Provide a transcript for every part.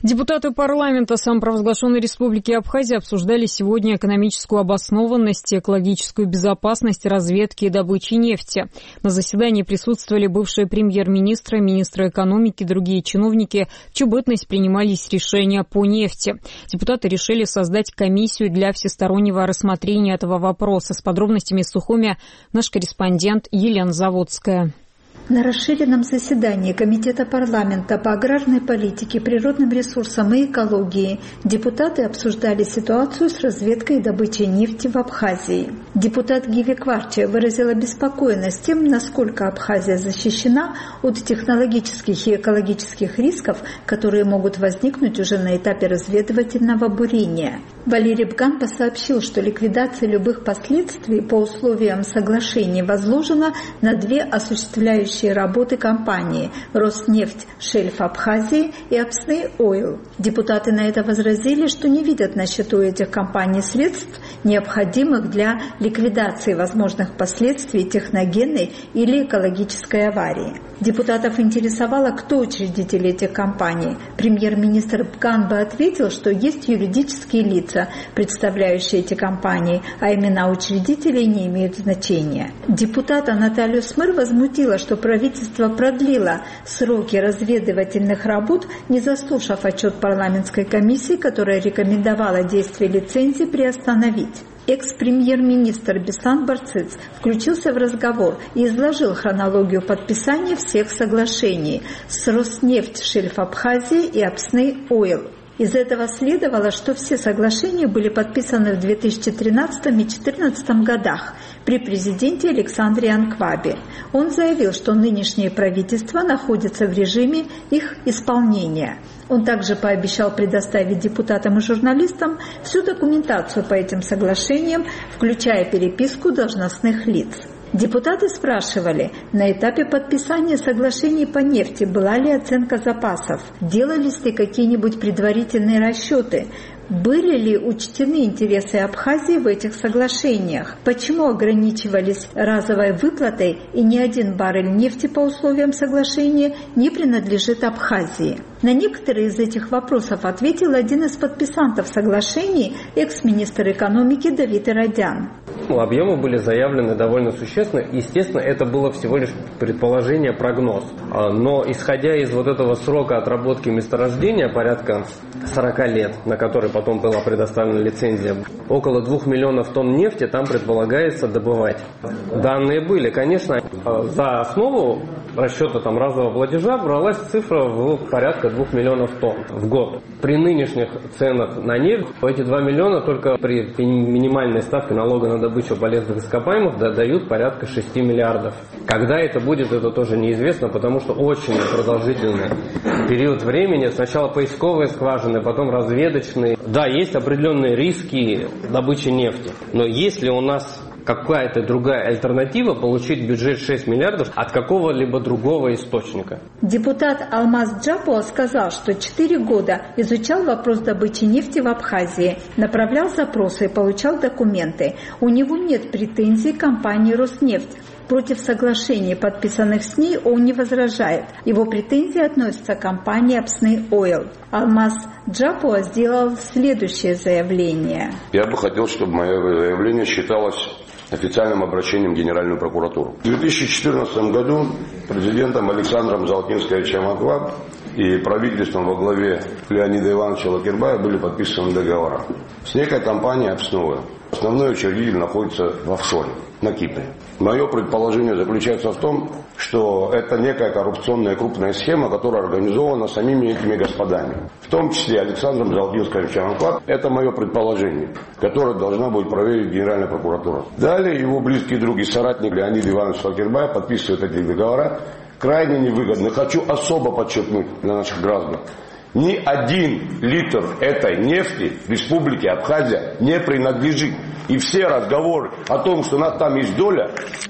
Депутаты парламента самопровозглашенной Республики Абхазия обсуждали сегодня экономическую обоснованность, экологическую безопасность разведки и добычи нефти. На заседании присутствовали бывшие премьер-министры, министры экономики, другие чиновники, в чью бытность принимались решения по нефти. Депутаты решили создать комиссию для всестороннего рассмотрения этого вопроса. С подробностями из Сухуми наш корреспондент Елена Заводская. На расширенном заседании Комитета парламента по аграрной политике, природным ресурсам и экологии депутаты обсуждали ситуацию с разведкой и добычей нефти в Абхазии. Депутат Гиви Кварче выразил обеспокоенность тем, насколько Абхазия защищена от технологических и экологических рисков, которые могут возникнуть уже на этапе разведывательного бурения. Валерий Бганба сообщил, что ликвидация любых последствий по условиям соглашения возложена на две осуществляющие работы компании «Роснефть Шельф Абхазии» и «Апсней Ойл». Депутаты на это возразили, что не видят на счету этих компаний средств, необходимых для ликвидации возможных последствий техногенной или экологической аварии. Депутатов интересовало, кто учредители этих компаний. Премьер-министр Бганба ответил, что есть юридические лица, представляющие эти компании, а имена учредителей не имеют значения. Депутата Наталью Смыр возмутила, что правительство продлило сроки разведывательных работ, не заслушав отчет парламентской комиссии, которая рекомендовала действие лицензии приостановить. Экс-премьер-министр Беслан Барцыц включился в разговор и изложил хронологию подписания всех соглашений с Роснефть Шельф Абхазии и Апсней Ойл. Из этого следовало, что все соглашения были подписаны в 2013 и 2014 годах при президенте Александре Анквабе. Он заявил, что нынешнее правительство находится в режиме их исполнения. Он также пообещал предоставить депутатам и журналистам всю документацию по этим соглашениям, включая переписку должностных лиц. Депутаты спрашивали, на этапе подписания соглашений по нефти была ли оценка запасов, делались ли какие-нибудь предварительные расчеты, были ли учтены интересы Абхазии в этих соглашениях, почему ограничивались разовой выплатой и ни один баррель нефти по условиям соглашения не принадлежит Абхазии. На некоторые из этих вопросов ответил один из подписантов соглашений, экс-министр экономики Давид Иродян. Объемы были заявлены довольно существенно. Естественно, это было всего лишь предположение, прогноз. Но исходя из вот этого срока отработки месторождения, порядка 40 лет, на который потом была предоставлена лицензия, около 2 миллионов тонн нефти там предполагается добывать. Данные были, конечно, за основу расчета разового платежа бралась цифра в порядка 2 миллионов тонн в год. При нынешних ценах на нефть эти 2 миллиона только при минимальной ставке налога на добычу полезных ископаемых дают порядка 6 миллиардов. Когда это будет, это тоже неизвестно, потому что очень продолжительный период времени. Сначала поисковые скважины, потом разведочные. Да, есть определенные риски добычи нефти, но если у нас какая-то другая альтернатива получить бюджет 6 миллиардов от какого-либо другого источника. Депутат Алмаз Джапуа сказал, что 4 года изучал вопрос добычи нефти в Абхазии, направлял запросы и получал документы. У него нет претензий к компании «Роснефть». Против соглашений, подписанных с ней, он не возражает. Его претензии относятся к компании «Апсней Ойл». Алмаз Джапуа сделал следующее заявление. Я бы хотел, чтобы мое заявление считалось официальным обращением в Генеральную прокуратуру. В 2014 году президентом Александром Залкинским Анкваб и правительством во главе Леонида Ивановича Лакербая были подписаны договора с некой компанией «Апсней». Основной учредитель находится в офшоре на Кипре. Мое предположение заключается в том, что это некая коррупционная крупная схема, которая организована самими этими господами. В том числе Александром Залкинским Анкваб. Это мое предположение, которое должна будет проверить Генеральная прокуратура. Далее его близкий друг и соратник Леонид Иванович Лакербай подписывает эти договора. Крайне невыгодно. Хочу особо подчеркнуть для наших граждан. Ни 1 литр этой нефти в республике Абхазия не принадлежит. И все разговоры о том, что у нас там есть доля,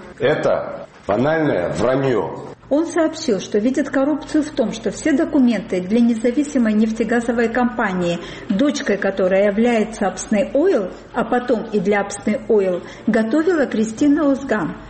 это банальное вранье. Он сообщил, что видит коррупцию в том, что все документы для независимой нефтегазовой компании, дочкой которой является Апсней Ойл, а потом и для Апсней Ойл, готовила Кристина Озган.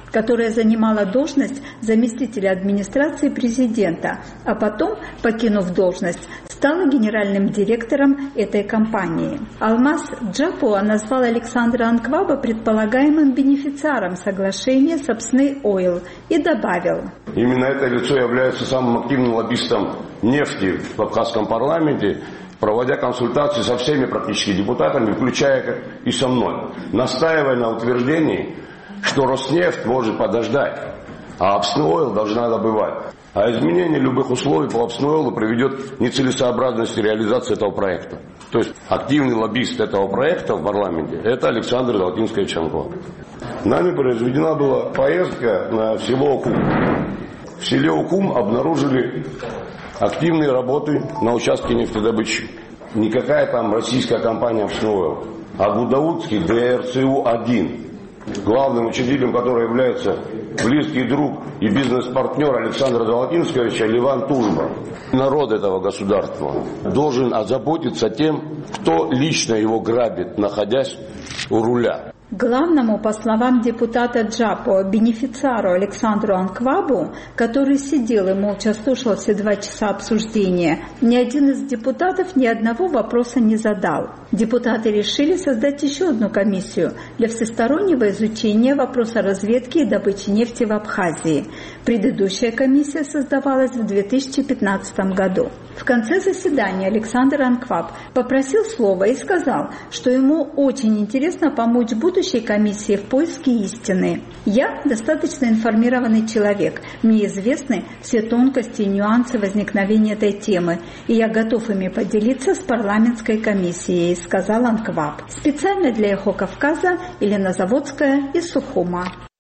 которая занимала должность заместителя администрации президента, а потом, покинув должность, стала генеральным директором этой компании. Алмаз Джапуа назвал Александра Анкваба предполагаемым бенефициаром соглашения с Апсней Ойл и добавил: именно это лицо является самым активным лоббистом нефти в абхазском парламенте, проводя консультации со всеми практически депутатами, включая и со мной, настаивая на утверждении, что Роснефть может подождать, а Апсней Ойл должна добывать. А изменение любых условий по Апсней Ойлу приведет к нецелесообразности реализации этого проекта. То есть активный лоббист этого проекта в парламенте – это Александр Золотинский Анкваб. Нами произведена была поездка на село Укум. В селе Укум обнаружили активные работы на участке нефтедобычи. Никакая там российская компания Апсней Ойл, а Гудаутский ДРЦУ-1, главным учредителем которого является близкий друг и бизнес-партнер Александра Золотинского Леван Тужба. Народ этого государства должен озаботиться тем, кто лично его грабит, находясь у руля. Главному, по словам депутата Джапуа, бенефициару Александру Анквабу, который сидел и молча слушал все 2 часа обсуждения, ни один из депутатов ни одного вопроса не задал. Депутаты решили создать еще одну комиссию для всестороннего изучения вопроса разведки и добычи нефти в Абхазии. Предыдущая комиссия создавалась в 2015 году. В конце заседания Александр Анкваб попросил слова и сказал, что ему очень интересно помочь будущей комиссии в поиске истины. «Я достаточно информированный человек. Мне известны все тонкости и нюансы возникновения этой темы, и я готов ими поделиться с парламентской комиссией», сказал Анкваб. Специально для «Эхо Кавказа» Елена Заводская из Сухума.